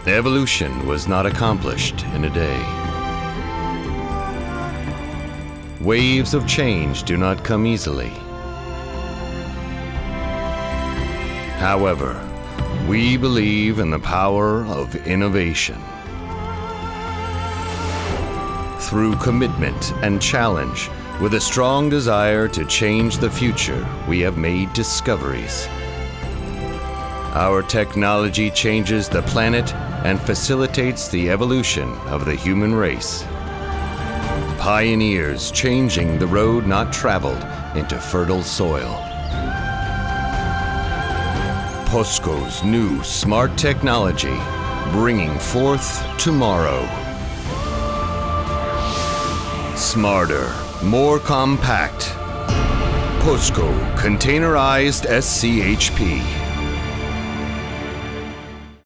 Evolution was not accomplished in a day. Waves of change do not come easily. However, we believe in the power of innovation. Through commitment and challenge, with a strong desire to change the future, we have made discoveries. Our technology changes the planet and facilitates the evolution of the human race. Pioneers changing the road not traveled into fertile soil. POSCO's new smart technology, bringing forth tomorrow. Smarter, more compact. POSCO Containerized SCHP.